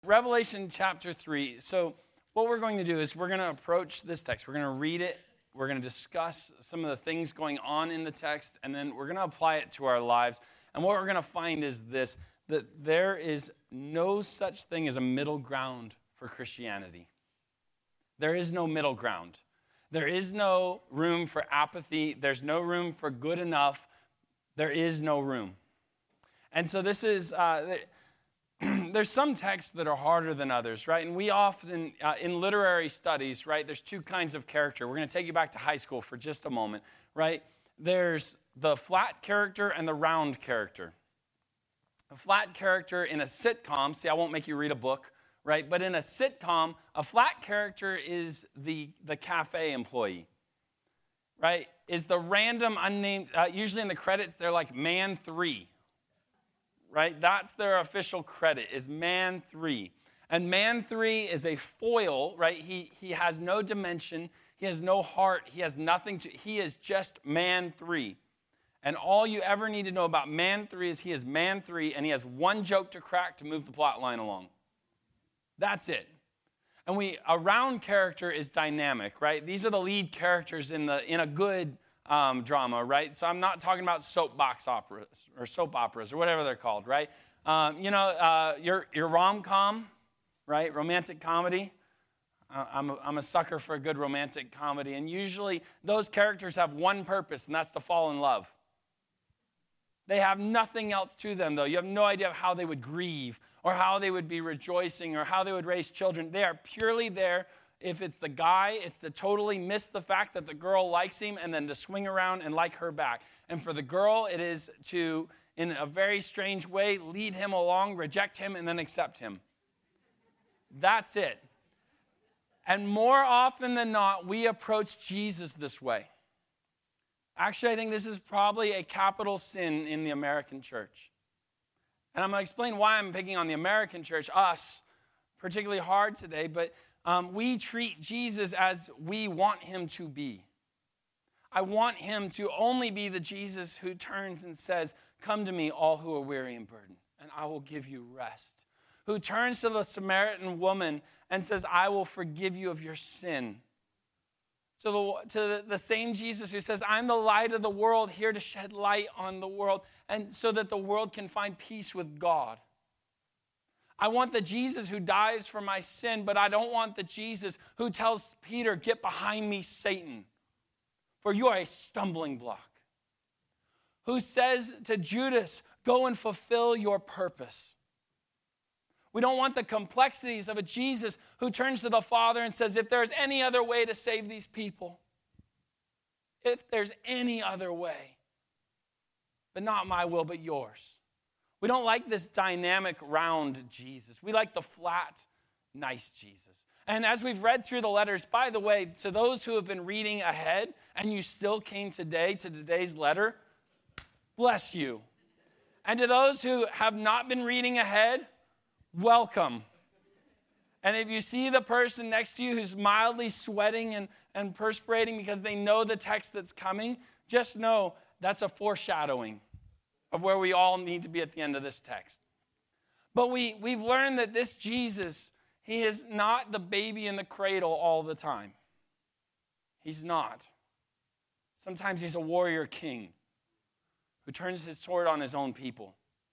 Revelation chapter 3. So what we're going to do is we're going to approach this text. We're going to read it. We're going to discuss some of the things going on in the text, and then we're going to apply it to our lives. And what we're going to find is this, that there is no such thing as a middle ground for Christianity. There is no middle ground. There is no room for apathy. There's no room for good enough. There is no room. And so this is, there's some texts that are harder than others, right? And we often, in literary studies, right, there's two kinds of character. We're going to take you back to high school for just a moment, right? There's the flat character and the round character. A flat character in a sitcom, see, I won't make you read a book, right? But in a sitcom, a flat character is the cafe employee, right? Is the random unnamed, usually in the credits, they're like man 3, right? That's their official credit, is man 3. And man 3 is a foil, right? He has no dimension, he has no heart, he has nothing to, he is just man 3. And all you ever need to know about man 3 is he is man 3, and he has one joke to crack to move the plot line along. That's it. And a round character is dynamic, right? These are the lead characters in a good drama, right? So I'm not talking about soapbox operas or soap operas or whatever they're called, right? Your rom-com, right? Romantic comedy. I'm a sucker for a good romantic comedy, and usually those characters have one purpose, and that's to fall in love. They have nothing else to them, though. You have no idea of how they would grieve or how they would be rejoicing or how they would raise children. They are purely there. If it's the guy, it's to totally miss the fact that the girl likes him and then to swing around and like her back. And for the girl, it is to, in a very strange way, lead him along, reject him, and then accept him. That's it. And more often than not, we approach Jesus this way. Actually, I think this is probably a capital sin in the American church. And I'm going to explain why I'm picking on the American church, us, particularly hard today, but we treat Jesus as we want him to be. I want him to only be the Jesus who turns and says, "Come to me, all who are weary and burdened, and I will give you rest." Who turns to the Samaritan woman and says, "I will forgive you of your sin." So to the same Jesus who says, "I'm the light of the world, here to shed light on the world, and so that the world can find peace with God." I want the Jesus who dies for my sin, but I don't want the Jesus who tells Peter, "Get behind me, Satan, for you are a stumbling block." Who says to Judas, "Go and fulfill your purpose." We don't want the complexities of a Jesus who turns to the Father and says, "If there's any other way to save these people, if there's any other way, but not my will, but yours." We don't like this dynamic, round Jesus. We like the flat, nice Jesus. And as we've read through the letters, by the way, to those who have been reading ahead and you still came today to today's letter, bless you. And to those who have not been reading ahead, welcome. And if you see the person next to you who's mildly sweating and perspirating because they know the text that's coming, just know that's a foreshadowing of where we all need to be at the end of this text. But we've learned that this Jesus, he is not the baby in the cradle all the time. He's not. Sometimes he's a warrior king who turns his sword on his own people.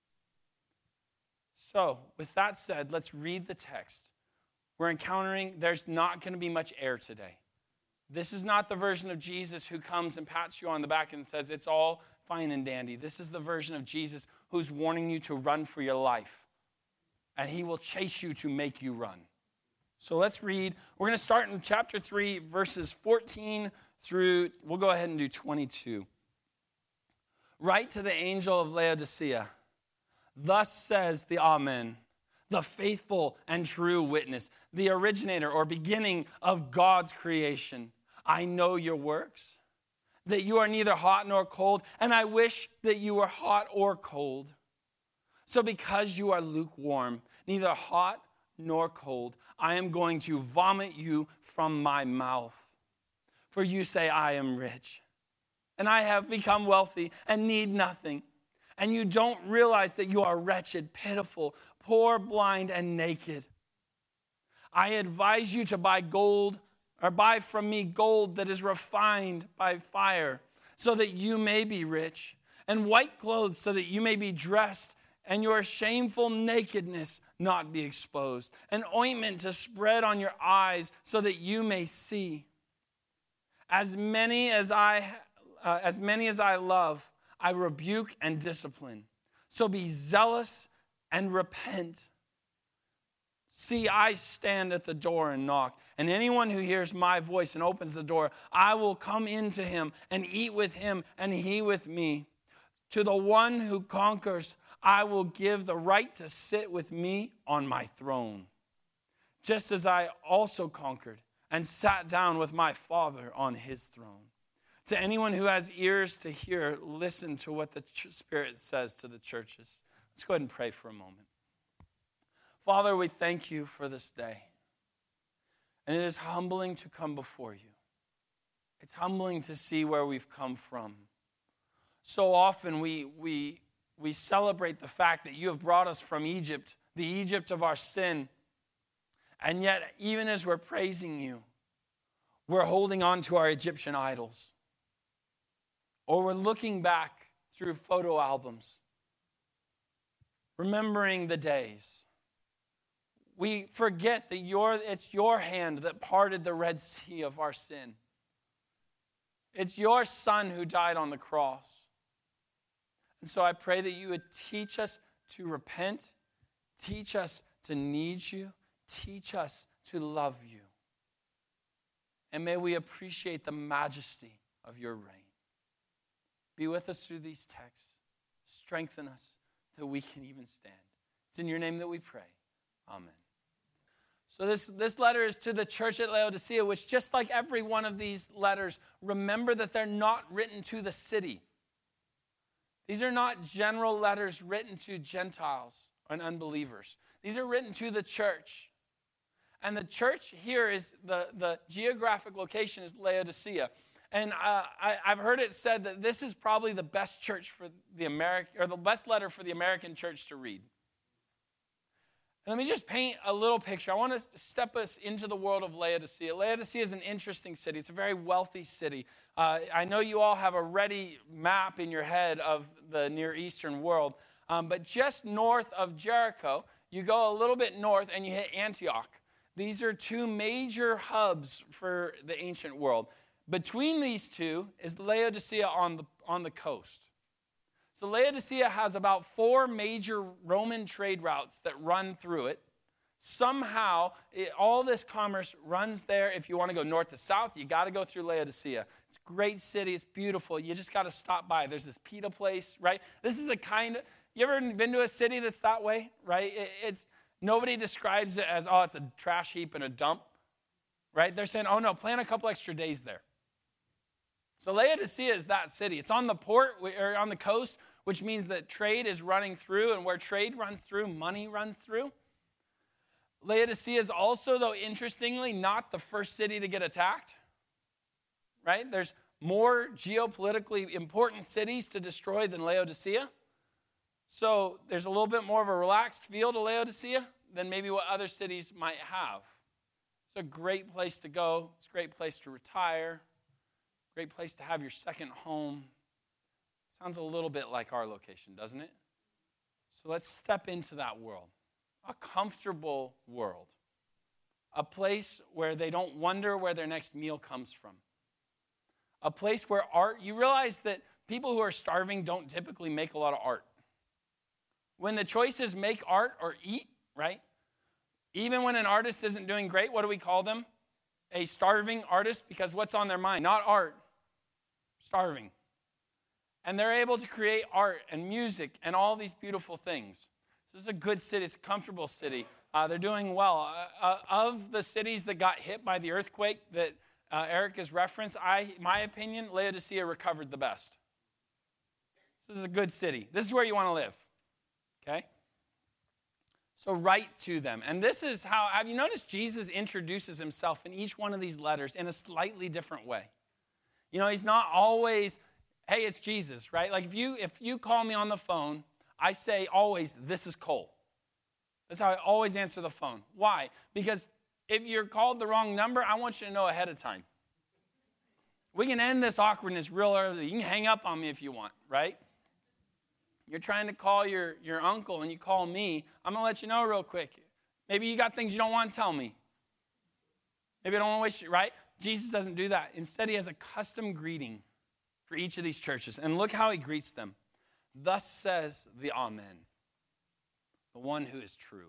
So, with that said, let's read the text. We're encountering, there's not going to be much air today. This is not the version of Jesus who comes and pats you on the back and says, "It's all fine and dandy." This is the version of Jesus who's warning you to run for your life. And he will chase you to make you run. So let's read. We're going to start in chapter 3, verses 14 through, we'll go ahead and do 22. "Write to the angel of Laodicea. Thus says the Amen, the faithful and true witness, the originator or beginning of God's creation. I know your works, that you are neither hot nor cold, and I wish that you were hot or cold. So because you are lukewarm, neither hot nor cold, I am going to vomit you from my mouth. For you say, 'I am rich, and I have become wealthy and need nothing.' And you don't realize that you are wretched, pitiful, poor, blind, and naked. I advise you to buy gold, or buy from me gold that is refined by fire, so that you may be rich, and white clothes so that you may be dressed, and your shameful nakedness not be exposed, an ointment to spread on your eyes so that you may see. As many as I love, I rebuke and discipline. So be zealous and repent. See, I stand at the door and knock, and anyone who hears my voice and opens the door, I will come into him and eat with him and he with me. To the one who conquers, I will give the right to sit with me on my throne, just as I also conquered and sat down with my Father on his throne. To anyone who has ears to hear, listen to what the Spirit says to the churches. Let's go ahead and pray for a moment. Father, we thank you for this day. And it is humbling to come before you. It's humbling to see where we've come from. So often we celebrate the fact that you have brought us from Egypt, the Egypt of our sin. And yet, even as we're praising you, we're holding on to our Egyptian idols. Or we're looking back through photo albums, remembering the days. We forget that it's your hand that parted the Red Sea of our sin. It's your Son who died on the cross. And so I pray that you would teach us to repent, teach us to need you, teach us to love you. And may we appreciate the majesty of your reign. Be with us through these texts. Strengthen us that we can even stand. It's in your name that we pray. Amen. So this letter is to the church at Laodicea, which just like every one of these letters, remember that they're not written to the city. These are not general letters written to Gentiles and unbelievers. These are written to the church. And the church here is, the geographic location is Laodicea. And I've heard it said that this is probably the best church for the best letter for the American church to read. Let me just paint a little picture. I want to step us into the world of Laodicea. Laodicea is an interesting city. It's a very wealthy city. I know you all have a ready map in your head of the Near Eastern world. But just north of Jericho, you go a little bit north and you hit Antioch. These are two major hubs for the ancient world. Between these two is Laodicea on the coast. So Laodicea has about 4 major Roman trade routes that run through it. Somehow, all this commerce runs there. If you want to go north to south, you got to go through Laodicea. It's a great city. It's beautiful. You just got to stop by. There's this pita place, right? This is the kind of, you ever been to a city that's that way, right? Nobody describes it as, oh, it's a trash heap and a dump, right? They're saying, oh, no, plan a couple extra days there. So Laodicea is that city. It's on the port, or on the coast, which means that trade is running through, and where trade runs through, money runs through. Laodicea is also, though, interestingly, not the first city to get attacked, right? There's more geopolitically important cities to destroy than Laodicea. So there's a little bit more of a relaxed feel to Laodicea than maybe what other cities might have. It's a great place to go. It's a great place to retire. Great place to have your second home. Sounds a little bit like our location, doesn't it? So let's step into that world. A comfortable world. A place where they don't wonder where their next meal comes from. A place where art, you realize that people who are starving don't typically make a lot of art. When the choice is make art or eat, right? Even when an artist isn't doing great, what do we call them? A starving artist, because what's on their mind? Not art. Starving. And they're able to create art and music and all these beautiful things. So it's a good city. It's a comfortable city. They're doing well. Of the cities that got hit by the earthquake that Eric has referenced, my opinion, Laodicea recovered the best. So this is a good city. This is where you want to live. Okay? So write to them. And this is how, have you noticed Jesus introduces himself in each one of these letters in a slightly different way? You know, he's not always, hey, it's Jesus, right? Like if you call me on the phone, I say always, this is Cole. That's how I always answer the phone. Why? Because if you're called the wrong number, I want you to know ahead of time. We can end this awkwardness real early. You can hang up on me if you want, right? You're trying to call your uncle and you call me. I'm going to let you know real quick. Maybe you got things you don't want to tell me. Maybe I don't want to waste you, right? Jesus doesn't do that. Instead, he has a custom greeting for each of these churches. And look how he greets them. Thus says the Amen, the one who is true,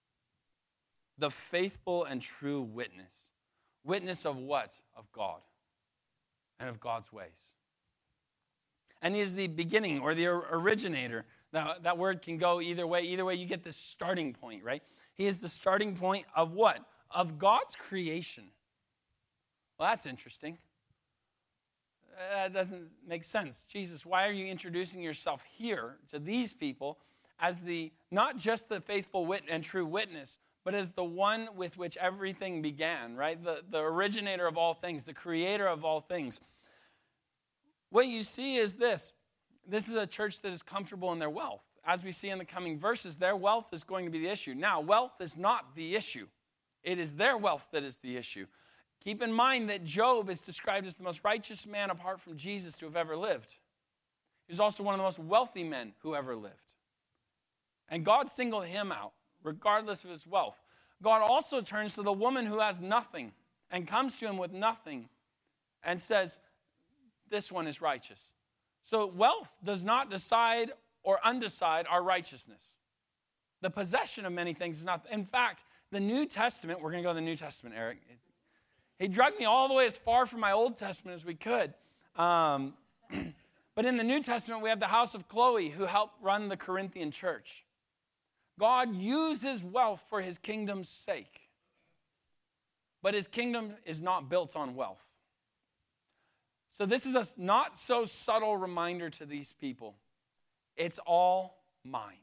the faithful and true witness. Witness of what? Of God and of God's ways. And he is the beginning or the originator. That word can go either way. Either way, you get this starting point, right? He is the starting point of what? Of God's creation. Well, that's interesting. That doesn't make sense. Jesus, why are you introducing yourself here to these people as the not just the faithful and true witness, but as the one with which everything began, right? The originator of all things, the creator of all things. What you see is this. This is a church that is comfortable in their wealth. As we see in the coming verses, their wealth is going to be the issue. Now, wealth is not the issue. It is their wealth that is the issue. Keep in mind that Job is described as the most righteous man apart from Jesus to have ever lived. He was also one of the most wealthy men who ever lived. And God singled him out, regardless of his wealth. God also turns to the woman who has nothing and comes to him with nothing and says, this one is righteous. So wealth does not decide or undecide our righteousness. The possession of many things is not. In fact, the New Testament, we're going to go to the New Testament, Eric. He dragged me all the way as far from my Old Testament as we could. But in the New Testament, we have the house of Chloe who helped run the Corinthian church. God uses wealth for his kingdom's sake. But his kingdom is not built on wealth. So this is a not so subtle reminder to these people. It's all mine.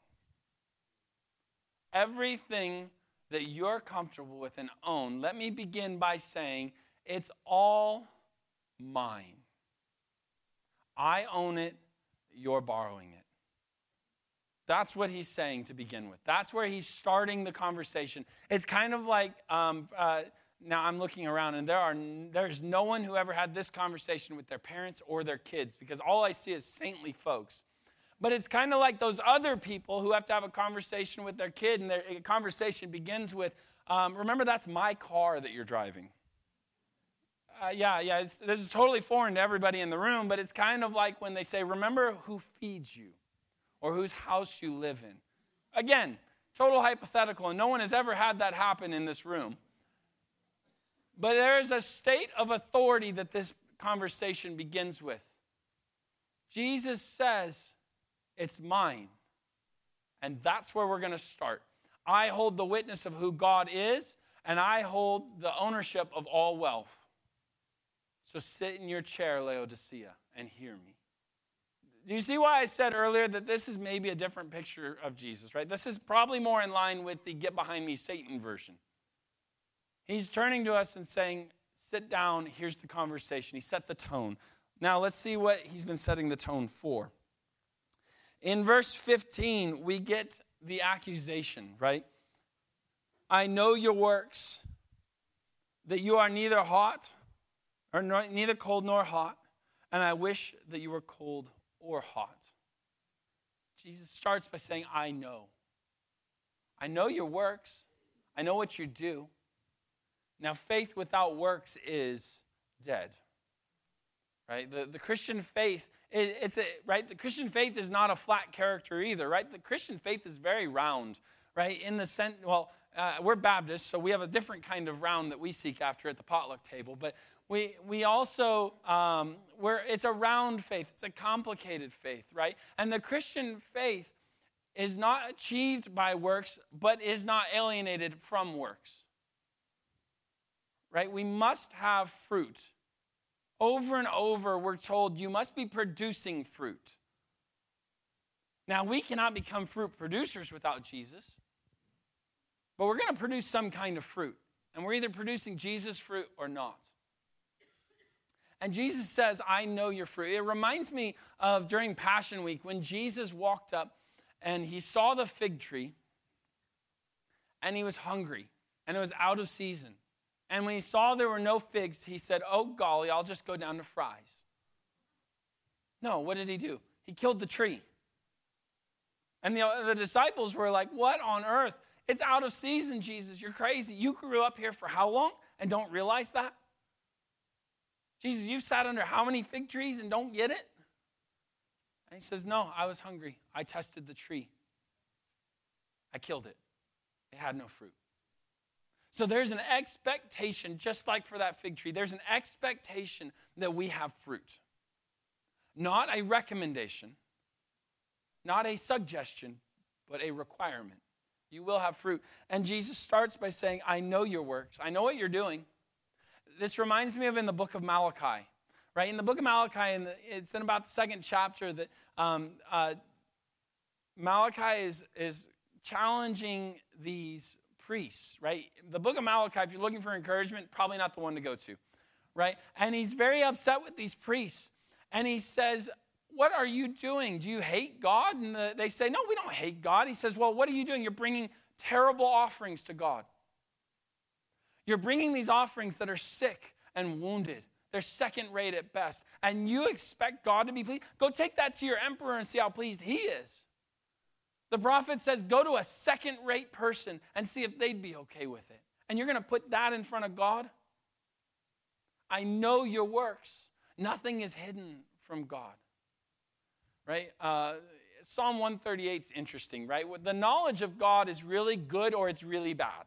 Everything that you're comfortable with and own, let me begin by saying, it's all mine. I own it, you're borrowing it. That's what he's saying to begin with. That's where he's starting the conversation. It's kind of like, now I'm looking around and there's no one who ever had this conversation with their parents or their kids because all I see is saintly folks. But it's kind of like those other people who have to have a conversation with their kid and their conversation begins with, remember that's my car that you're driving. This is totally foreign to everybody in the room, but it's kind of like when they say, remember who feeds you or whose house you live in. Again, total hypothetical, and no one has ever had that happen in this room. But there is a state of authority that this conversation begins with. Jesus says, it's mine. And that's where we're going to start. I hold the witness of who God is, and I hold the ownership of all wealth. So sit in your chair, Laodicea, and hear me. Do you see why I said earlier that this is maybe a different picture of Jesus, right? This is probably more in line with the get behind me Satan version. He's turning to us and saying, sit down, here's the conversation. He set the tone. Now let's see what he's been setting the tone for. In verse 15, we get the accusation, right? I know your works, that you are neither cold nor hot, and I wish that you were cold or hot. Jesus starts by saying, I know. I know your works. I know what you do. Now, faith without works is dead. Right? The Christian faith, right? The Christian faith is not a flat character either, right? The Christian faith is very round, right? In the sense, we're Baptists, so we have a different kind of round that we seek after at the potluck table. But we also, it's a round faith. It's a complicated faith, right? And the Christian faith is not achieved by works, but is not alienated from works. Right? We must have fruit. Over and over, we're told you must be producing fruit. Now, we cannot become fruit producers without Jesus, but we're going to produce some kind of fruit. And we're either producing Jesus' fruit or not. And Jesus says, I know your fruit. It reminds me of during Passion Week when Jesus walked up and he saw the fig tree and he was hungry and it was out of season. And when he saw there were no figs, he said, oh, golly, I'll just go down to Fry's. No, what did he do? He killed the tree. And the disciples were like, what on earth? It's out of season, Jesus. You're crazy. You grew up here for how long and don't realize that? Jesus, you've sat under how many fig trees and don't get it? And he says, no, I was hungry. I tested the tree. I killed it. It had no fruit. So there's an expectation, just like for that fig tree, there's an expectation that we have fruit. Not a recommendation, not a suggestion, but a requirement. You will have fruit. And Jesus starts by saying, I know your works. I know what you're doing. This reminds me of in the book of Malachi, right? In the book of Malachi, it's in about the second chapter that Malachi is challenging these priests, right? The book of Malachi, if you're looking for encouragement, probably not the one to go to, right? And he's very upset with these priests. And he says, what are you doing? Do you hate God? And they say, no, we don't hate God. He says, well, what are you doing? You're bringing terrible offerings to God. You're bringing these offerings that are sick and wounded. They're second rate at best. And you expect God to be pleased? Go take that to your emperor and see how pleased he is. The prophet says, go to a second-rate person and see if they'd be okay with it. And you're going to put that in front of God? I know your works. Nothing is hidden from God. Right? Psalm 138 is interesting, right? The knowledge of God is really good or it's really bad.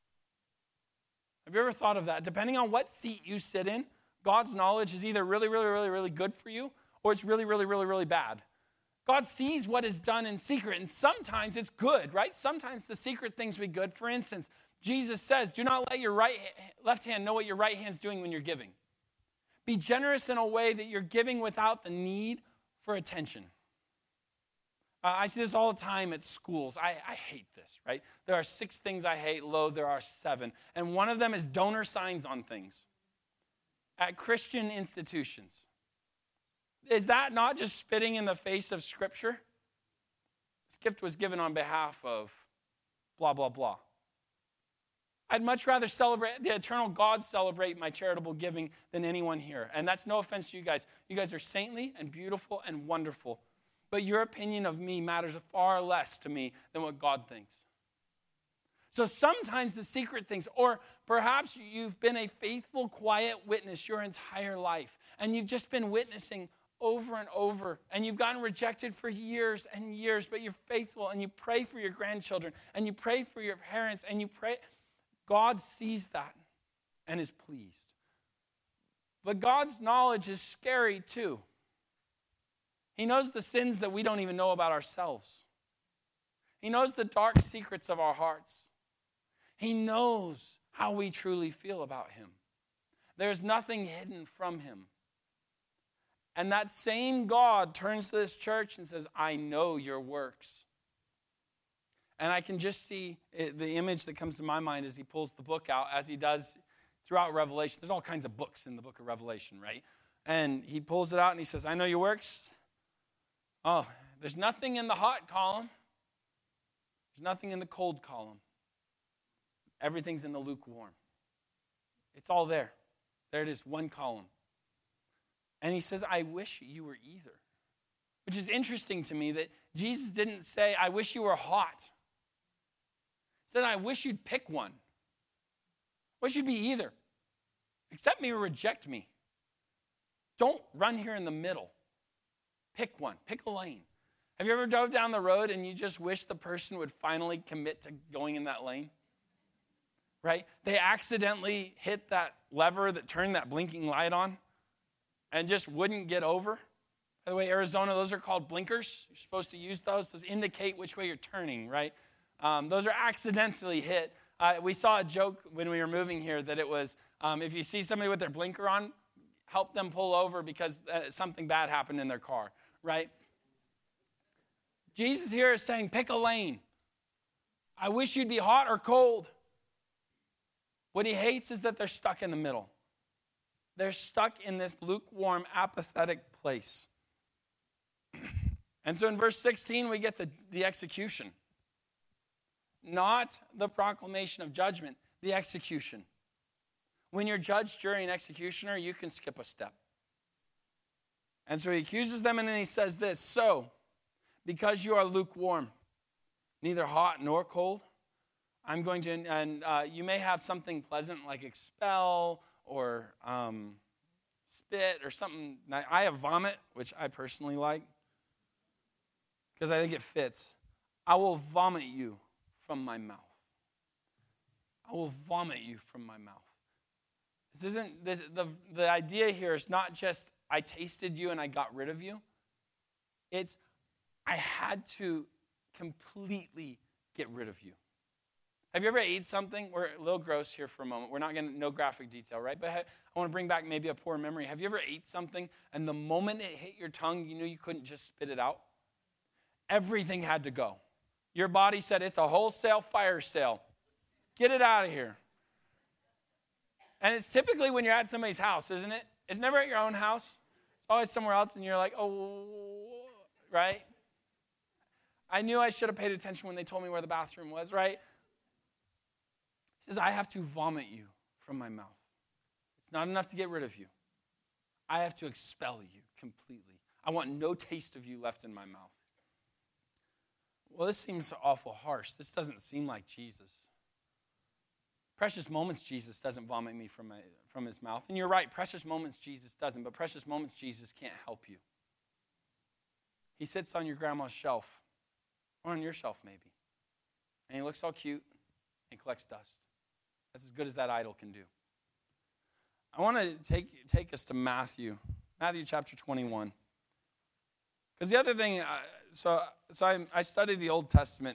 Have you ever thought of that? Depending on what seat you sit in, God's knowledge is either really, really, really, really good for you or it's really, really, really, really bad. God sees what is done in secret, and sometimes it's good, right? Sometimes the secret things will be good. For instance, Jesus says, do not let your left hand know what your right hand's doing when you're giving. Be generous in a way that you're giving without the need for attention. I see this all the time at schools. I hate this, right? There are 6 things I hate. Lo, there are 7. And one of them is donor signs on things at Christian institutions. Is that not just spitting in the face of Scripture? This gift was given on behalf of blah, blah, blah. I'd much rather celebrate, the eternal God celebrate my charitable giving than anyone here. And that's no offense to you guys. You guys are saintly and beautiful and wonderful. But your opinion of me matters far less to me than what God thinks. So sometimes the secret things, or perhaps you've been a faithful, quiet witness your entire life, and you've just been witnessing over and over, and you've gotten rejected for years and years, but you're faithful, and you pray for your grandchildren, and you pray for your parents, and you pray. God sees that and is pleased. But God's knowledge is scary too. He knows the sins that we don't even know about ourselves. He knows the dark secrets of our hearts. He knows how we truly feel about him. There's nothing hidden from him. And that same God turns to this church and says, I know your works. And I can just see the image that comes to my mind as he pulls the book out, as he does throughout Revelation. There's all kinds of books in the book of Revelation, right? And he pulls it out and he says, I know your works. Oh, there's nothing in the hot column. There's nothing in the cold column. Everything's in the lukewarm. It's all there. There it is, one column. And he says, I wish you were either. Which is interesting to me that Jesus didn't say, I wish you were hot. He said, I wish you'd pick one. I wish you'd be either. Accept me or reject me. Don't run here in the middle. Pick one. Pick a lane. Have you ever drove down the road and you just wish the person would finally commit to going in that lane? Right? They accidentally hit that lever that turned that blinking light on and just wouldn't get over. By the way, Arizona, those are called blinkers. You're supposed to use those. Those indicate which way you're turning, right? Those are accidentally hit. We saw a joke when we were moving here that it was, if you see somebody with their blinker on, help them pull over because something bad happened in their car, right? Jesus here is saying, pick a lane. I wish you'd be hot or cold. What he hates is that they're stuck in the middle. They're stuck in this lukewarm, apathetic place. And so in verse 16, we get the execution. Not the proclamation of judgment, the execution. When you're judge, jury, and executioner, you can skip a step. And so he accuses them, and then he says this, so, because you are lukewarm, neither hot nor cold, I'm going to, and you may have something pleasant like expel or spit or something. I have vomit, which I personally like, because I think it fits. I will vomit you from my mouth. I will vomit you from my mouth. This isn't, the idea here is not just I tasted you and I got rid of you. It's I had to completely get rid of you. Have you ever ate something? We're a little gross here for a moment. We're not going to, no graphic detail, right? But I want to bring back maybe a poor memory. Have you ever ate something and the moment it hit your tongue, you knew you couldn't just spit it out? Everything had to go. Your body said, it's a wholesale fire sale. Get it out of here. And it's typically when you're at somebody's house, isn't it? It's never at your own house. It's always somewhere else, and you're like, oh, right? I knew I should have paid attention when they told me where the bathroom was, right? He says, I have to vomit you from my mouth. It's not enough to get rid of you. I have to expel you completely. I want no taste of you left in my mouth. Well, this seems awful harsh. This doesn't seem like Jesus. Precious moments, Jesus doesn't vomit me from his mouth. And you're right, precious moments, Jesus doesn't. But precious moments, Jesus can't help you. He sits on your grandma's shelf, or on your shelf maybe. And he looks all cute and collects dust. That's as good as that idol can do. I want to take us to Matthew chapter 21. Because the other thing, I studied the Old Testament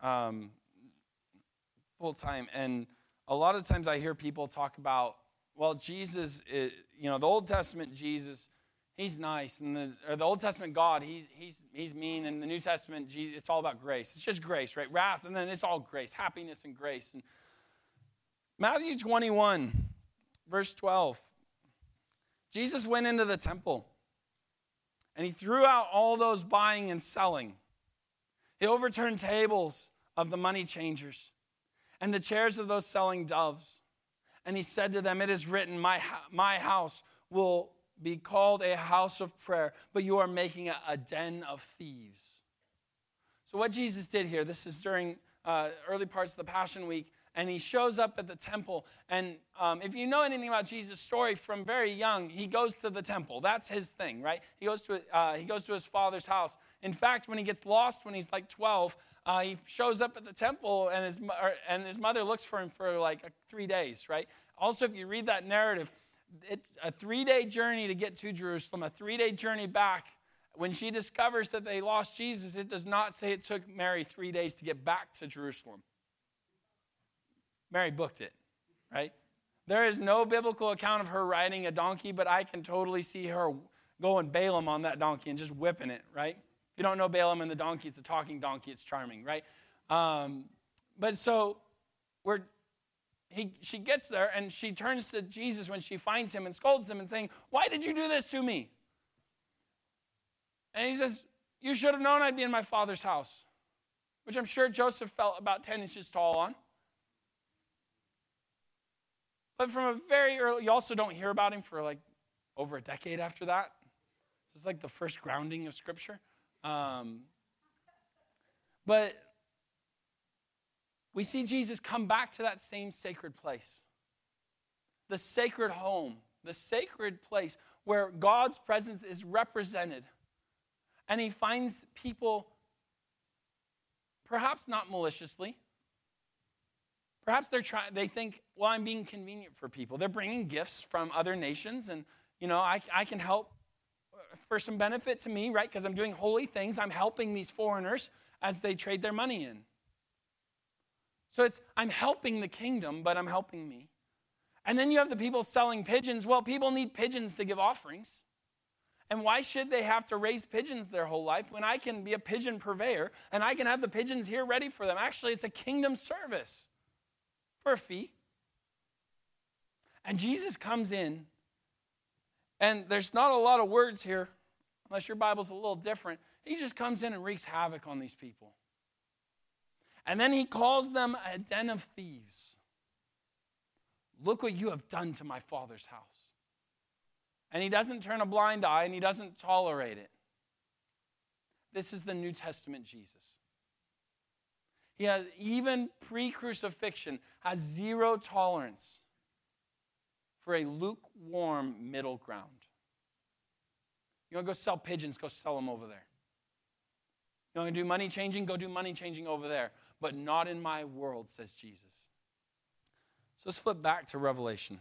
full time, and a lot of times I hear people talk about, well, Jesus, the Old Testament Jesus, he's nice, and the Old Testament God, he's mean, and the New Testament Jesus, it's all about grace. It's just grace, right? Wrath, and then it's all grace, happiness and grace. And Matthew 21, verse 12, Jesus went into the temple, and he threw out all those buying and selling. He overturned tables of the money changers and the chairs of those selling doves. And he said to them, it is written, my house will be called a house of prayer, but you are making it a den of thieves. So what Jesus did here, this is during early parts of the Passion Week, and he shows up at the temple. And if you know anything about Jesus' story, from very young, he goes to the temple. That's his thing, right? He goes to his father's house. In fact, when he gets lost when he's like 12, he shows up at the temple, and his mother looks for him for like 3 days, right? Also, if you read that narrative, it's a 3-day journey to get to Jerusalem, a 3-day journey back. When she discovers that they lost Jesus, it does not say it took Mary 3 days to get back to Jerusalem. Mary booked it, right? There is no biblical account of her riding a donkey, but I can totally see her going Balaam on that donkey and just whipping it, right? If you don't know Balaam and the donkey, it's a talking donkey. It's charming, right? But so she gets there, and she turns to Jesus when she finds him and scolds him and saying, why did you do this to me? And he says, you should have known I'd be in my father's house, which I'm sure Joseph felt about 10 inches tall on. But from a very early, you also don't hear about him for like over a decade after that. It's like the first grounding of Scripture. But we see Jesus come back to that same sacred place. The sacred home, the sacred place where God's presence is represented. And he finds people, perhaps not maliciously. Perhaps they think, well, I'm being convenient for people. They're bringing gifts from other nations, and, I can help for some benefit to me, right? Because I'm doing holy things. I'm helping these foreigners as they trade their money in. So I'm helping the kingdom, but I'm helping me. And then you have the people selling pigeons. Well, people need pigeons to give offerings. And why should they have to raise pigeons their whole life when I can be a pigeon purveyor and I can have the pigeons here ready for them? Actually, it's a kingdom service for a fee. And Jesus comes in, and there's not a lot of words here, unless your Bible's a little different. He just comes in and wreaks havoc on these people. And then he calls them a den of thieves. look what you have done to my Father's house. And he doesn't turn a blind eye, and he doesn't tolerate it. This is the New Testament Jesus. He has, even pre-crucifixion, has zero tolerance for a lukewarm middle ground. You want to go sell pigeons, go sell them over there. You want to do money changing, go do money changing over there. But not in my world, says Jesus. So let's flip back to Revelation.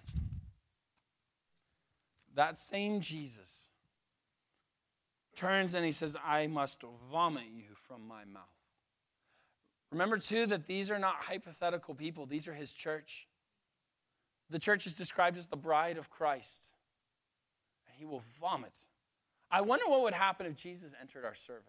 That same Jesus turns and he says, I must vomit you from my mouth. Remember, too, that these are not hypothetical people. These are his church. The church is described as the bride of Christ. And he will vomit. I wonder what would happen if Jesus entered our service.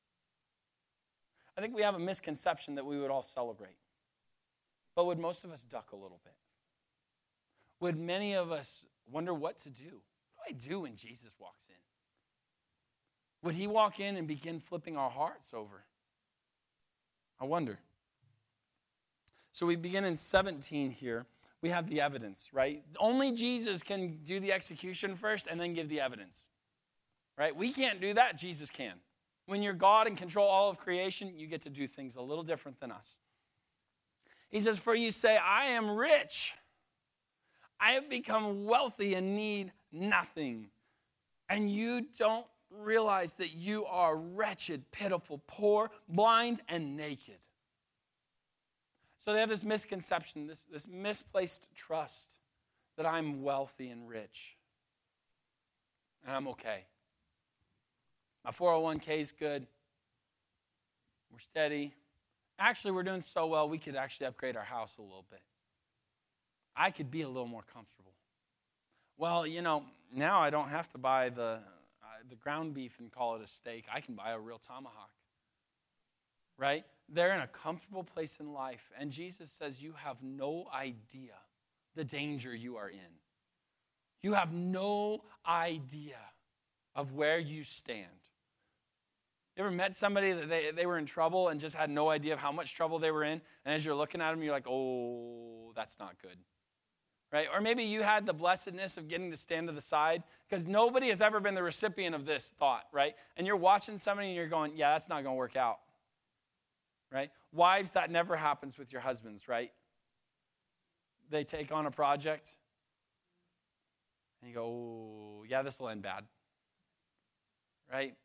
I think we have a misconception that we would all celebrate. But would most of us duck a little bit? Would many of us wonder what to do? What do I do when Jesus walks in? Would he walk in and begin flipping our hearts over? I wonder. So we begin in 17 here. We have the evidence, right? Only Jesus can do the execution first and then give the evidence, right? We can't do that. Jesus can. When you're God and control all of creation, you get to do things a little different than us. He says, for you say, I am rich. I have become wealthy and need nothing. And you don't realize that you are wretched, pitiful, poor, blind, and naked. So they have this misconception, this misplaced trust that I'm wealthy and rich. And I'm okay. My 401k is good. We're steady. Actually, we're doing so well, we could actually upgrade our house a little bit. I could be a little more comfortable. Well, now I don't have to buy the ground beef and call it a steak. I can buy a real tomahawk. Right? They're in a comfortable place in life. And Jesus says, you have no idea the danger you are in. You have no idea of where you stand. You ever met somebody that they were in trouble and just had no idea of how much trouble they were in? And as you're looking at them, you're like, oh, that's not good. Right? Or maybe you had the blessedness of getting to stand to the side, because nobody has ever been the recipient of this thought, right? And you're watching somebody and you're going, yeah, that's not going to work out. Right? Wives, that never happens with your husbands, right? They take on a project and you go, oh, yeah, this will end bad. Right?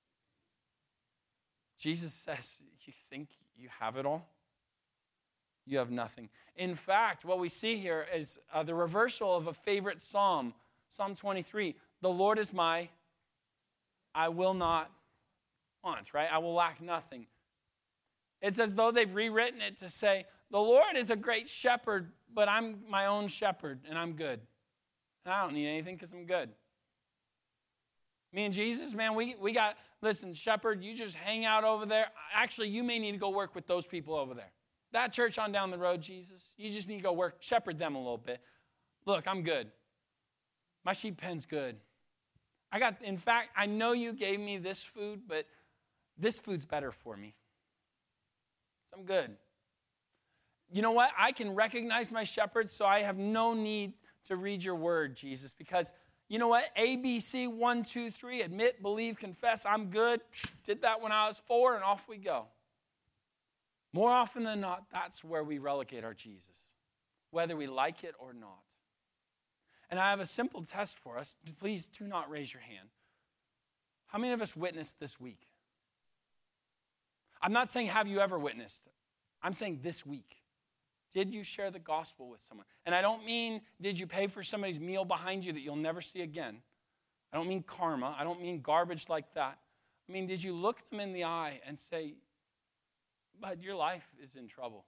Jesus says, you think you have it all? You have nothing. In fact, what we see here is the reversal of a favorite psalm, Psalm 23. The Lord is I will not want, right? I will lack nothing. It's as though they've rewritten it to say, the Lord is a great shepherd, but I'm my own shepherd, and I'm good. And I don't need anything because I'm good. Me and Jesus, man, we got, listen, shepherd, you just hang out over there. Actually, you may need to go work with those people over there. That church on down the road, Jesus, you just need to go shepherd them a little bit. Look, I'm good. My sheep pen's good. In fact, I know you gave me this food, but this food's better for me. So I'm good. You know what? I can recognize my shepherd, so I have no need to read your word, Jesus, because you know what? ABC 1, 2, 3, admit, believe, confess, I'm good. Did that when I was 4, and off we go. More often than not, that's where we relegate our Jesus, whether we like it or not. And I have a simple test for us. Please do not raise your hand. How many of us witnessed this week? I'm not saying have you ever witnessed. I'm saying this week. Did you share the gospel with someone? And I don't mean did you pay for somebody's meal behind you that you'll never see again. I don't mean karma. I don't mean garbage like that. I mean, did you look them in the eye and say, bud, your life is in trouble.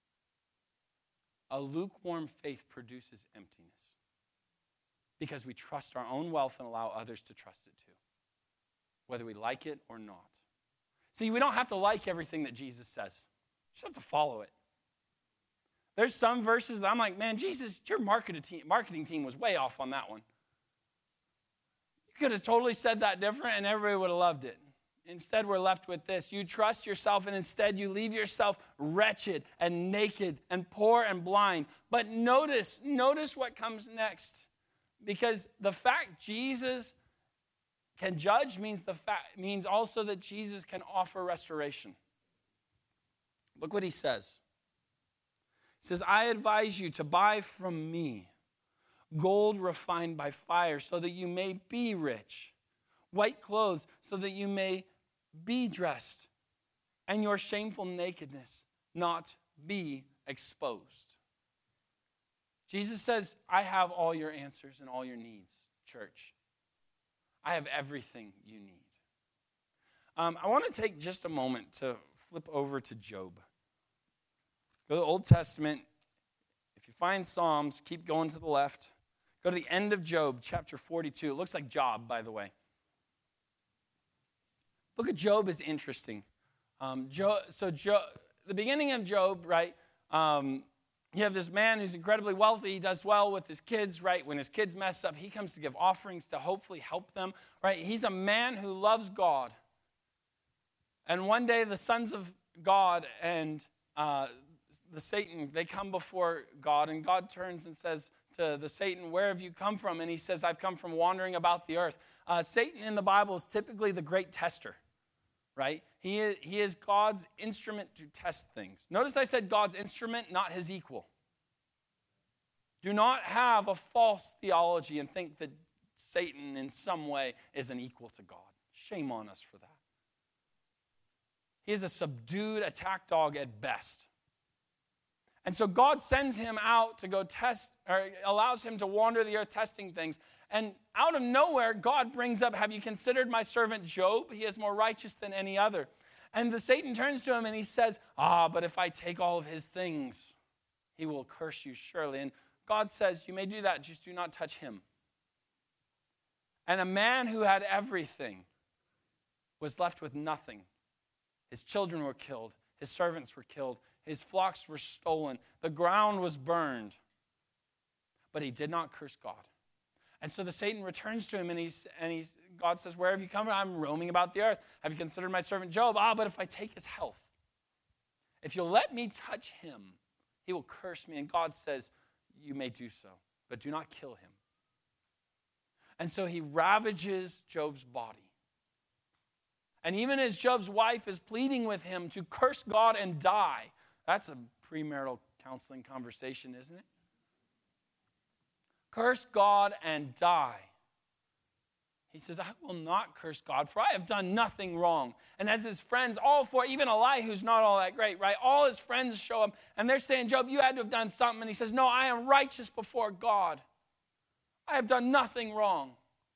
A lukewarm faith produces emptiness because we trust our own wealth and allow others to trust it too, whether we like it or not. See, we don't have to like everything that Jesus says. We just have to follow it. There's some verses that I'm like, man, Jesus, your marketing team was way off on that one. You could have totally said that different and everybody would have loved it. Instead, we're left with this. You trust yourself, and instead you leave yourself wretched and naked and poor and blind. But notice what comes next. Because the fact Jesus can judge means also that Jesus can offer restoration. Look what he says. He says, I advise you to buy from me gold refined by fire so that you may be rich, white clothes so that you may be dressed, and your shameful nakedness not be exposed. Jesus says, I have all your answers and all your needs, church. I have everything you need. I want to take just a moment to flip over to Job. Go to the Old Testament. If you find Psalms, keep going to the left. Go to the end of Job, chapter 42. It looks like Job, by the way. Book of Job is interesting. The beginning of Job, right? You have this man who's incredibly wealthy. He does well with his kids, right? When his kids mess up, he comes to give offerings to hopefully help them, right? He's a man who loves God. And one day the sons of God and the Satan, they come before God, and God turns and says to the Satan, where have you come from? And he says, I've come from wandering about the earth. Satan in the Bible is typically the great tester. Right? He is God's instrument to test things. Notice I said God's instrument, not his equal. Do not have a false theology and think that Satan in some way is an equal to God. Shame on us for that. He is a subdued attack dog at best. And so God sends him out to go test, or allows him to wander the earth testing things. And out of nowhere, God brings up, have you considered my servant Job? He is more righteous than any other. And the Satan turns to him and he says, but if I take all of his things, he will curse you surely. And God says, you may do that, just do not touch him. And a man who had everything was left with nothing. His children were killed. His servants were killed. His flocks were stolen. The ground was burned. But he did not curse God. And so the Satan returns to him, and God says, where have you come from? I'm roaming about the earth. Have you considered my servant Job? But if I take his health, if you'll let me touch him, he will curse me. And God says, you may do so, but do not kill him. And so he ravages Job's body. And even as Job's wife is pleading with him to curse God and die, that's a premarital counseling conversation, isn't it? Curse God and die. He says, I will not curse God, for I have done nothing wrong. And as his friends, all four, even Eli, who's not all that great, right? All his friends show up, and they're saying, Job, you had to have done something. And he says, no, I am righteous before God. I have done nothing wrong.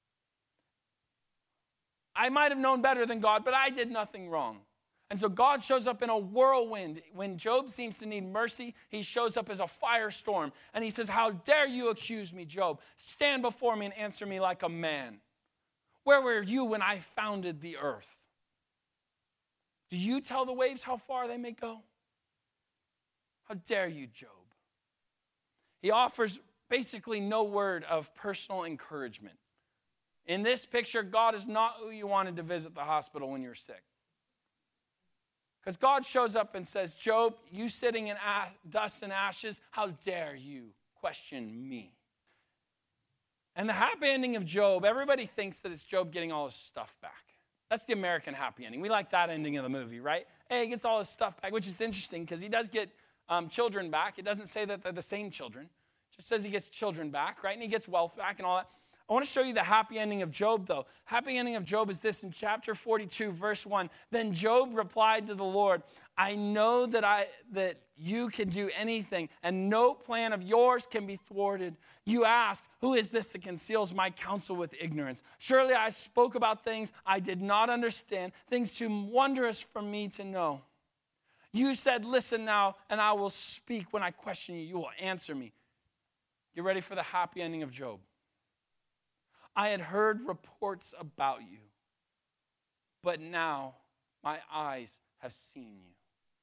I might have known better than God, but I did nothing wrong. And so God shows up in a whirlwind. When Job seems to need mercy, he shows up as a firestorm. And he says, how dare you accuse me, Job? Stand before me and answer me like a man. Where were you when I founded the earth? Do you tell the waves how far they may go? How dare you, Job? He offers basically no word of personal encouragement. In this picture, God is not who you wanted to visit the hospital when you're sick. Because God shows up and says, Job, you sitting in dust and ashes, how dare you question me? And the happy ending of Job, everybody thinks that it's Job getting all his stuff back. That's the American happy ending. We like that ending of the movie, right? Hey, he gets all his stuff back, which is interesting because he does get children back. It doesn't say that they're the same children. It just says he gets children back, right? And he gets wealth back and all that. I want to show you the happy ending of Job, though. Happy ending of Job is this in chapter 42, verse 1. Then Job replied to the Lord, I know that you can do anything, and no plan of yours can be thwarted. You asked, who is this that conceals my counsel with ignorance? Surely I spoke about things I did not understand, things too wondrous for me to know. You said, listen now, and I will speak. When I question you, you will answer me. Get ready for the happy ending of Job. I had heard reports about you, but now my eyes have seen you.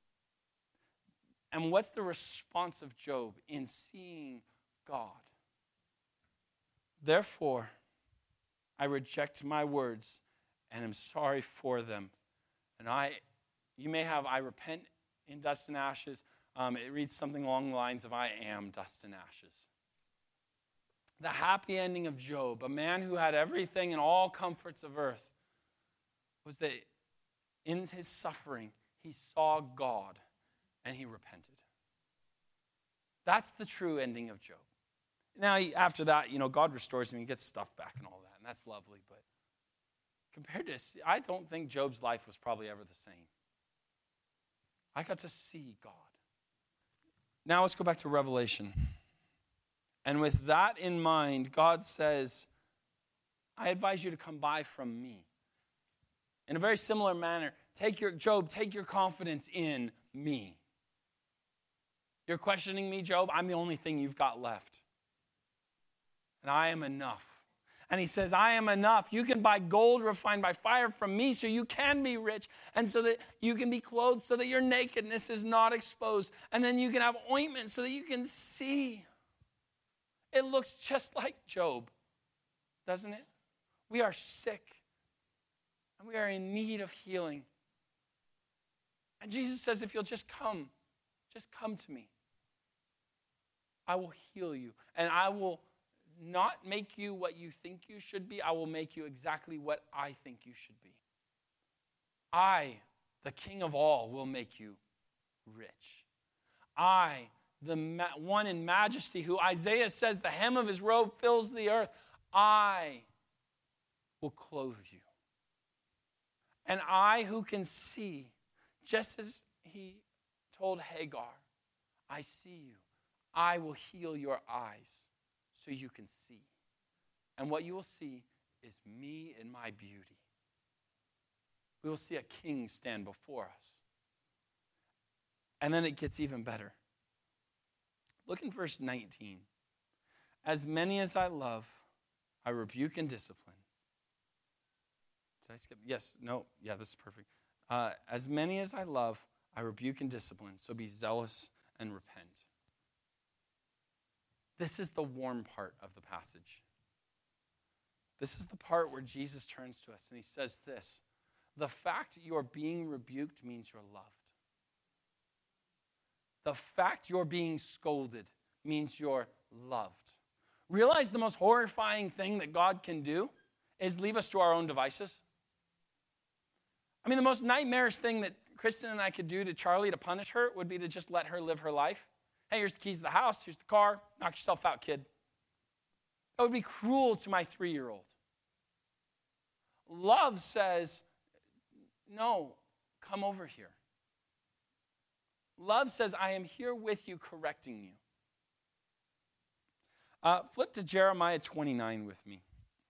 And what's the response of Job in seeing God? Therefore, I reject my words and am sorry for them And you may have, I repent in dust and ashes. It reads something along the lines of, I am dust and ashes. The happy ending of Job, a man who had everything and all comforts of earth, was that in his suffering, he saw God and he repented. That's the true ending of Job. Now, after that, God restores him, he gets stuff back and all that, and that's lovely. But compared to, I don't think Job's life was probably ever the same. I got to see God. Now let's go back to Revelation. And with that in mind, God says, I advise you to come buy from me. In a very similar manner, take your confidence in me. You're questioning me, Job? I'm the only thing you've got left. And I am enough. And he says, I am enough. You can buy gold refined by fire from me so you can be rich and so that you can be clothed so that your nakedness is not exposed. And then you can have ointment so that you can see. It looks just like Job, doesn't it? We are sick and we are in need of healing. And Jesus says, if you'll just come to me. I will heal you and I will not make you what you think you should be. I will make you exactly what I think you should be. I, the King of all, will make you rich. I, the one in majesty, who Isaiah says the hem of his robe fills the earth, I will clothe you. And I, who can see, just as he told Hagar, I see you. I will heal your eyes so you can see. And what you will see is me in my beauty. We will see a king stand before us. And then it gets even better. Look in verse 19. As many as I love, I rebuke and discipline. Did I skip? Yes, no, yeah, this is perfect. As many as I love, I rebuke and discipline. So be zealous and repent. This is the warm part of the passage. This is the part where Jesus turns to us and he says this. The fact you're being rebuked means you're loved. The fact you're being scolded means you're loved. Realize the most horrifying thing that God can do is leave us to our own devices. I mean, the most nightmarish thing that Kristen and I could do to Charlie to punish her would be to just let her live her life. Hey, here's the keys to the house. Here's the car. Knock yourself out, kid. That would be cruel to my 3-year-old. Love says, no, come over here. Love says, I am here with you, correcting you. Flip to Jeremiah 29 with me.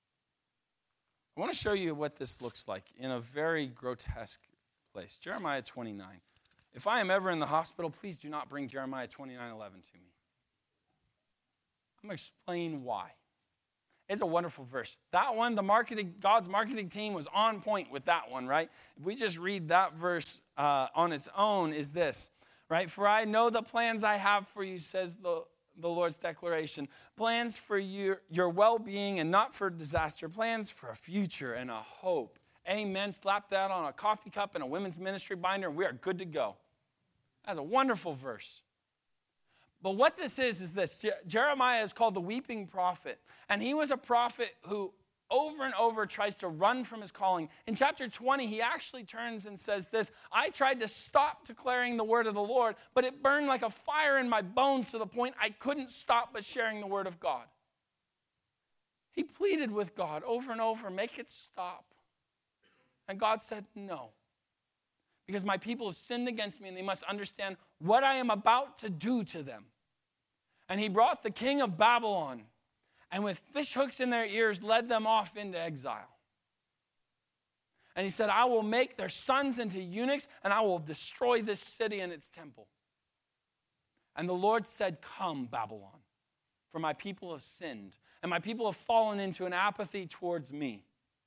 I want to show you what this looks like in a very grotesque place. Jeremiah 29. If I am ever in the hospital, please do not bring Jeremiah 29:11 to me. I'm going to explain why. It's a wonderful verse. That one, God's marketing team was on point with that one, right? If we just read that verse on its own, is this, right? For I know the plans I have for you, says the Lord's declaration. Plans for your well-being and not for disaster. Plans for a future and a hope. Amen. Slap that on a coffee cup and a women's ministry binder, and we are good to go. That's a wonderful verse. But what this is this. Jeremiah is called the weeping prophet. And he was a prophet who over and over tries to run from his calling. In chapter 20, he actually turns and says this, I tried to stop declaring the word of the Lord, but it burned like a fire in my bones to the point I couldn't stop but sharing the word of God. He pleaded with God over and over, make it stop. And God said, no. Because my people have sinned against me and they must understand what I am about to do to them. And he brought the king of Babylon and with fish hooks in their ears led them off into exile. And he said, I will make their sons into eunuchs and I will destroy this city and its temple. And the Lord said, come, Babylon, for my people have sinned and my people have fallen into an apathy towards me.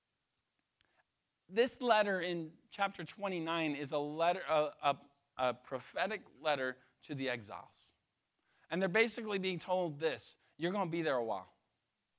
This letter in chapter 29 is a prophetic letter to the exiles. And they're basically being told this, you're going to be there a while.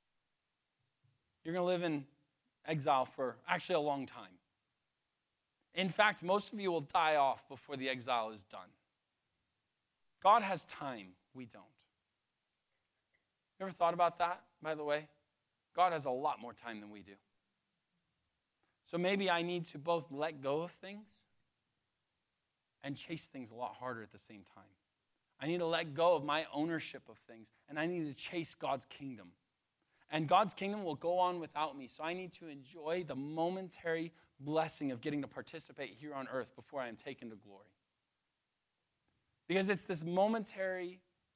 You're going to live in exile for actually a long time. In fact, most of you will die off before the exile is done. God has time, we don't. You ever thought about that, by the way? God has a lot more time than we do. So maybe I need to both let go of things and chase things a lot harder at the same time. I need to let go of my ownership of things, and I need to chase God's kingdom. And God's kingdom will go on without me, so I need to enjoy the momentary blessing of getting to participate here on earth before I am taken to glory. Because it's this momentary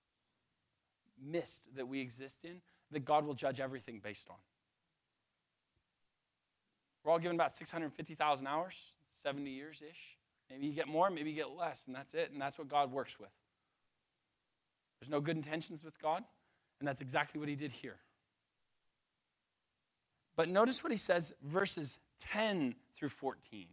mist that we exist in that God will judge everything based on. We're all given about 650,000 hours, 70 years-ish. Maybe you get more, maybe you get less, and that's it, and that's what God works with. There's no good intentions with God, and that's exactly what he did here. But notice what he says, verses 10 through 14.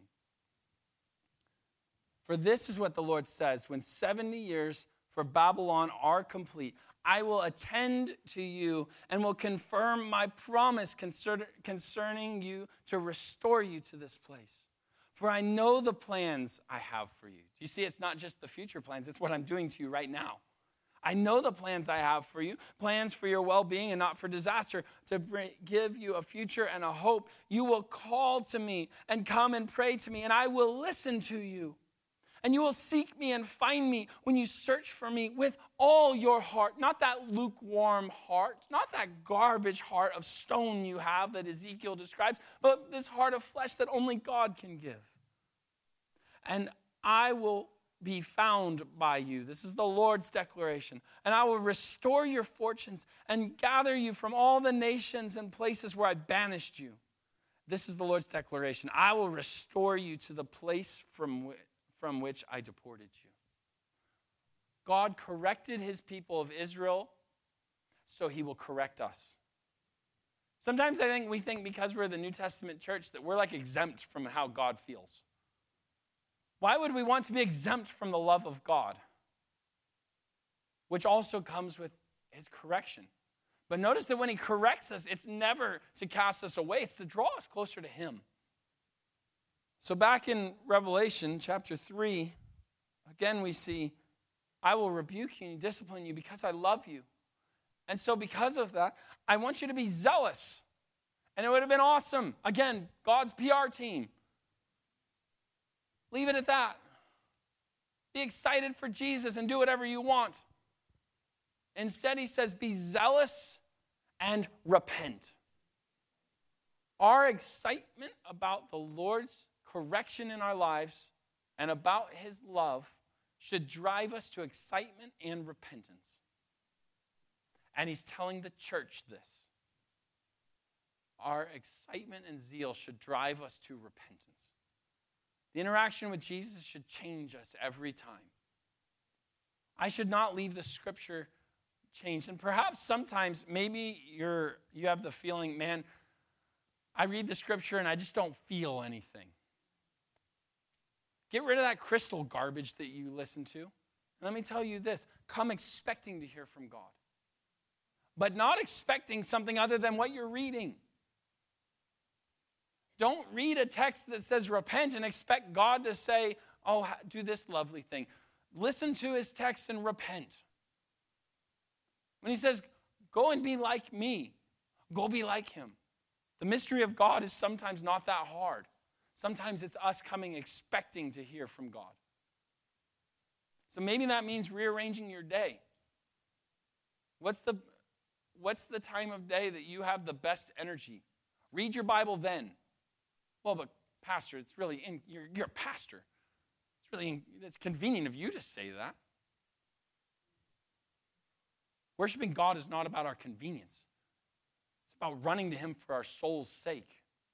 For this is what the Lord says, when 70 years for Babylon are complete, I will attend to you and will confirm my promise concerning you to restore you to this place. For I know the plans I have for you. You see, it's not just the future plans, it's what I'm doing to you right now. I know the plans I have for you, plans for your well-being and not for disaster, to give you a future and a hope. You will call to me and come and pray to me, and I will listen to you. And you will seek me and find me when you search for me with all your heart. Not that lukewarm heart, not that garbage heart of stone you have that Ezekiel describes, but this heart of flesh that only God can give. And I will be found by you. This is the Lord's declaration. And I will restore your fortunes and gather you from all the nations and places where I banished you. This is the Lord's declaration. I will restore you to the place from which I deported you. God corrected his people of Israel, so he will correct us. Sometimes I think we think because we're the New Testament church that we're like exempt from how God feels. Why would we want to be exempt from the love of God? Which also comes with his correction. But notice that when he corrects us, it's never to cast us away. It's to draw us closer to him. So back in Revelation chapter 3, again we see, I will rebuke you and discipline you because I love you. And so because of that, I want you to be zealous. And it would have been awesome. Again, God's PR team. Leave it at that. Be excited for Jesus and do whatever you want. Instead, he says, be zealous and repent. Our excitement about the Lord's correction in our lives and about his love should drive us to excitement and repentance. And he's telling the church this. Our excitement and zeal should drive us to repentance. The interaction with Jesus should change us every time. I should not leave the scripture changed. And perhaps sometimes maybe you have the feeling, man, I read the scripture and I just don't feel anything. Get rid of that crystal garbage that you listen to. And let me tell you this, come expecting to hear from God. But not expecting something other than what you're reading. Don't read a text that says repent and expect God to say, oh, do this lovely thing. Listen to his text and repent. When he says, go and be like me, go be like him. The mystery of God is sometimes not that hard. Sometimes it's us coming expecting to hear from God. So maybe that means rearranging your day. What's the time of day that you have the best energy? Read your Bible then. Well, but pastor, it's really, you're a pastor. It's convenient of you to say that. Worshiping God is not about our convenience. It's about running to him for our soul's sake.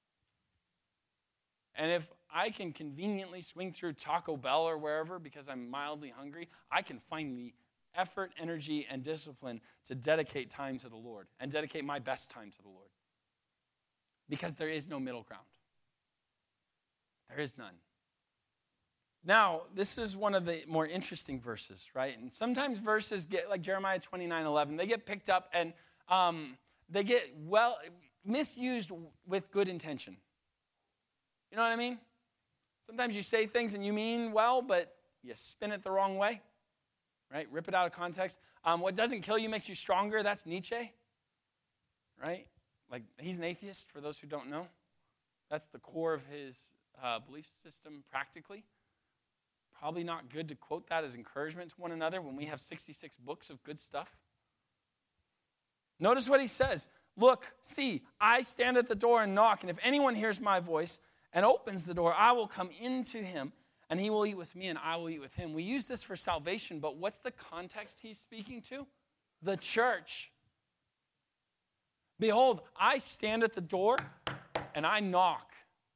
And if I can conveniently swing through Taco Bell or wherever because I'm mildly hungry, I can find the effort, energy, and discipline to dedicate time to the Lord and dedicate my best time to the Lord. Because there is no middle ground. There is none. Now, this is one of the more interesting verses, right? And sometimes verses get, like Jeremiah 29:11, they get picked up and they get misused with good intention. You know what I mean? Sometimes you say things and you mean well, but you spin it the wrong way, right? Rip it out of context. What doesn't kill you makes you stronger. That's Nietzsche, right? Like, he's an atheist, for those who don't know. That's the core of his belief system practically. Probably not good to quote that as encouragement to one another when we have 66 books of good stuff. Notice what he says. Look, see, I stand at the door and knock, and if anyone hears my voice and opens the door, I will come into him, and he will eat with me, and I will eat with him. We use this for salvation, but what's the context he's speaking to? The church. Behold, I stand at the door, and I knock.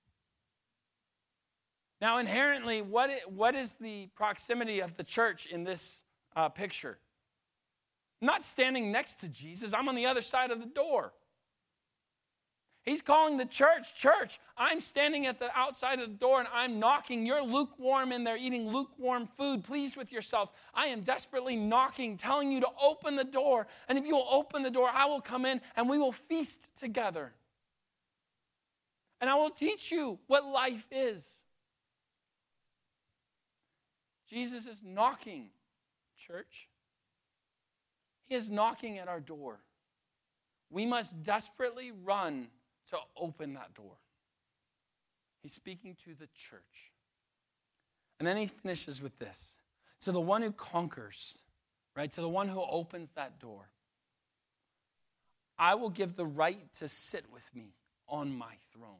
Now, inherently, what is the proximity of the church in this picture? I'm not standing next to Jesus. I'm on the other side of the door. He's calling the church, I'm standing at the outside of the door and I'm knocking. You're lukewarm in there eating lukewarm food, pleased with yourselves. I am desperately knocking, telling you to open the door. And if you will open the door, I will come in and we will feast together. And I will teach you what life is. Jesus is knocking, church. He is knocking at our door. We must desperately run to open that door. He's speaking to the church. And then he finishes with this. To the one who conquers, right? To the one who opens that door, I will give the right to sit with me on my throne.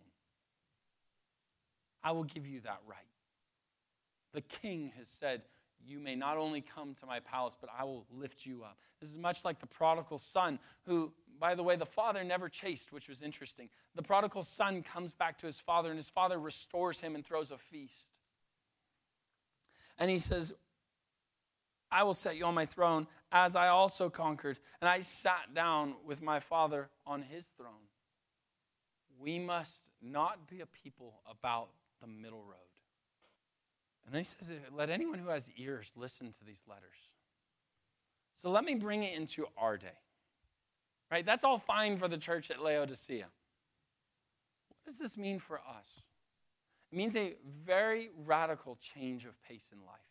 I will give you that right. The king has said, you may not only come to my palace, but I will lift you up. This is much like the prodigal son who, by the way, the father never chased, which was interesting. The prodigal son comes back to his father, and his father restores him and throws a feast. And he says, I will set you on my throne as I also conquered, and I sat down with my father on his throne. We must not be a people about the middle road. And then he says, let anyone who has ears listen to these letters. So let me bring it into our day. Right? That's all fine for the church at Laodicea. What does this mean for us? It means a very radical change of pace in life.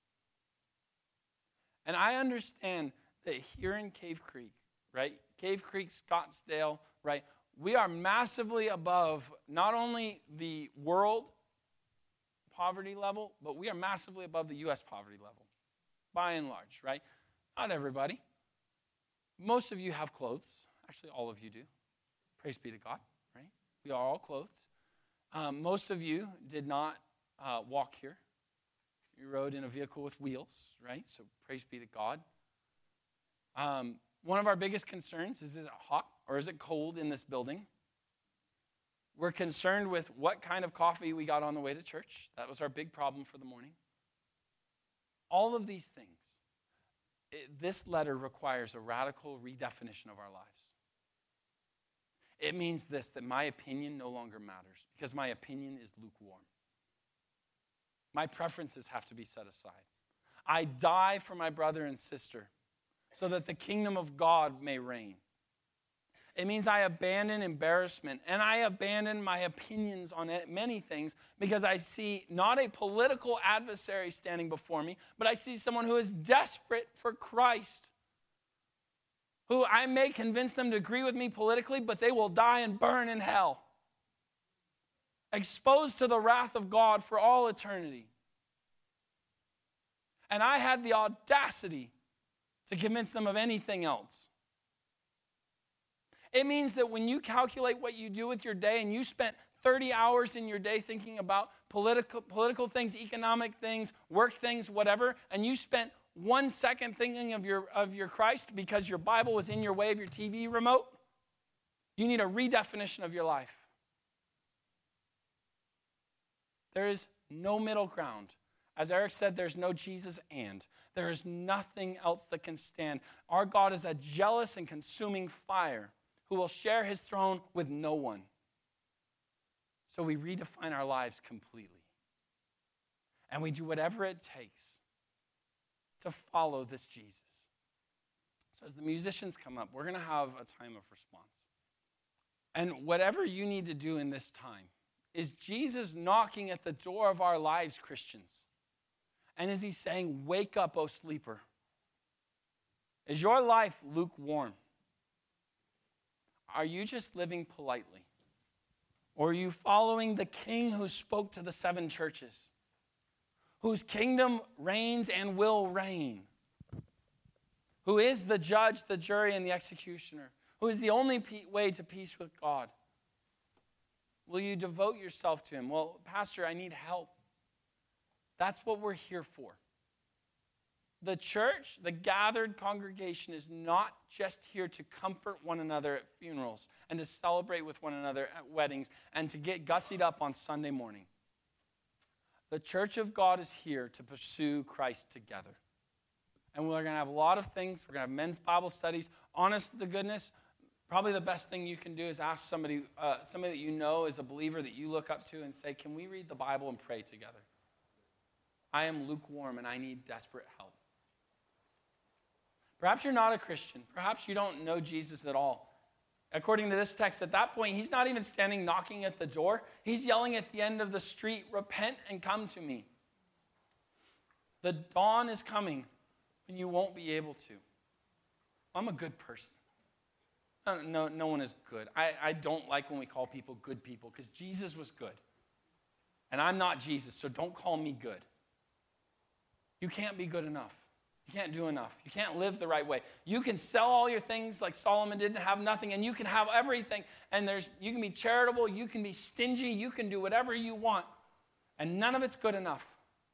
And I understand that here in Cave Creek, right? Cave Creek, Scottsdale, right? We are massively above not only the world poverty level, but we are massively above the U.S. poverty level, by and large, right? Not everybody. Most of you have clothes. Actually, all of you do. Praise be to God, right? We are all clothed. Most of you did not walk here. You rode in a vehicle with wheels, right? So praise be to God. One of our biggest concerns is it hot or is it cold in this building? We're concerned with what kind of coffee we got on the way to church. That was our big problem for the morning. All of these things. This letter requires a radical redefinition of our lives. It means this, that my opinion no longer matters because my opinion is lukewarm. My preferences have to be set aside. I die for my brother and sister so that the kingdom of God may reign. It means I abandon embarrassment and I abandon my opinions on many things because I see not a political adversary standing before me, but I see someone who is desperate for Christ, who I may convince them to agree with me politically, but they will die and burn in hell, exposed to the wrath of God for all eternity. And I had the audacity to convince them of anything else. It means that when you calculate what you do with your day and you spent 30 hours in your day thinking about political things, economic things, work things, whatever, and you spent 1 second thinking of your Christ because your Bible was in your way of your TV remote, you need a redefinition of your life. There is no middle ground. As Eric said, there's no Jesus and. There is nothing else that can stand. Our God is a jealous and consuming fire who will share his throne with no one. So we redefine our lives completely. And we do whatever it takes to follow this Jesus. So as the musicians come up, we're going to have a time of response. And whatever you need to do in this time, Is Jesus knocking at the door of our lives, Christians? And is he saying, wake up, O sleeper? Is your life lukewarm? Are you just living politely? Or are you following the King who spoke to the 7 churches, whose kingdom reigns and will reign, who is the judge, the jury, and the executioner, who is the only way to peace with God? Will you devote yourself to him? Well, Pastor, I need help. That's what we're here for. The church, the gathered congregation, is not just here to comfort one another at funerals and to celebrate with one another at weddings and to get gussied up on Sunday morning. The church of God is here to pursue Christ together. And we're going to have a lot of things. We're going to have men's Bible studies. Honest to goodness, probably the best thing you can do is ask somebody that you know is a believer that you look up to and say, can we read the Bible and pray together? I am lukewarm and I need desperate help. Perhaps you're not a Christian. Perhaps you don't know Jesus at all. According to this text, at that point, he's not even standing knocking at the door. He's yelling at the end of the street, repent and come to me. The dawn is coming when you won't be able to. I'm a good person. No one is good. I don't like when we call people good people because Jesus was good. And I'm not Jesus, so don't call me good. You can't be good enough. You can't do enough. You can't live the right way. You can sell all your things like Solomon did and have nothing, and you can have everything. And you can be charitable, you can be stingy, you can do whatever you want, and none of it's good enough.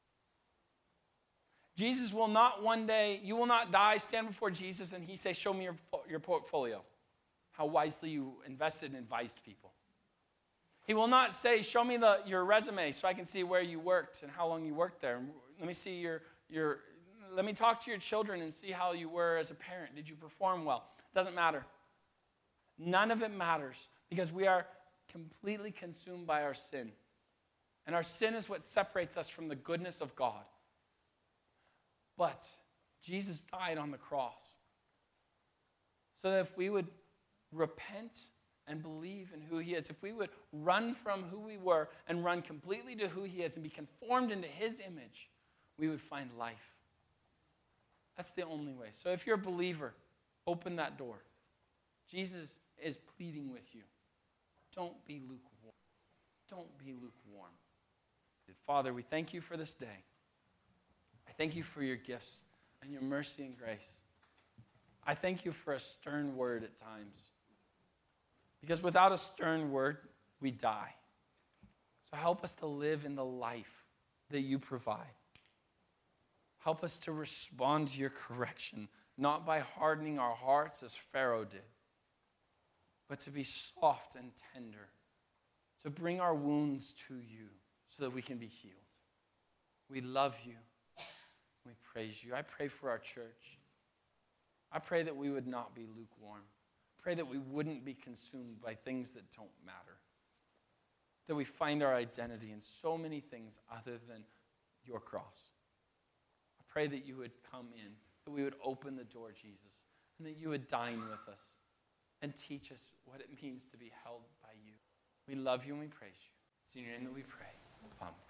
Jesus will not one day, you will not die, stand before Jesus, and he say, show me your portfolio, how wisely you invested and advised people. He will not say, show me your resume so I can see where you worked and how long you worked there. Let me see let me talk to your children and see how you were as a parent. Did you perform well? Doesn't matter. None of it matters because we are completely consumed by our sin. And our sin is what separates us from the goodness of God. But Jesus died on the cross so that if we would repent and believe in who he is, if we would run from who we were and run completely to who he is and be conformed into his image, we would find life. That's the only way. So if you're a believer, open that door. Jesus is pleading with you. Don't be lukewarm. Don't be lukewarm. Father, we thank you for this day. I thank you for your gifts and your mercy and grace. I thank you for a stern word at times. Because without a stern word, we die. So help us to live in the life that you provide. Help us to respond to your correction, not by hardening our hearts as Pharaoh did, but to be soft and tender, to bring our wounds to you so that we can be healed. We love you. We praise you. I pray for our church. I pray that we would not be lukewarm. I pray that we wouldn't be consumed by things that don't matter, that we find our identity in so many things other than your cross. Pray that you would come in, that we would open the door, Jesus, and that you would dine with us and teach us what it means to be held by you. We love you and we praise you. It's in your name that we pray. Amen.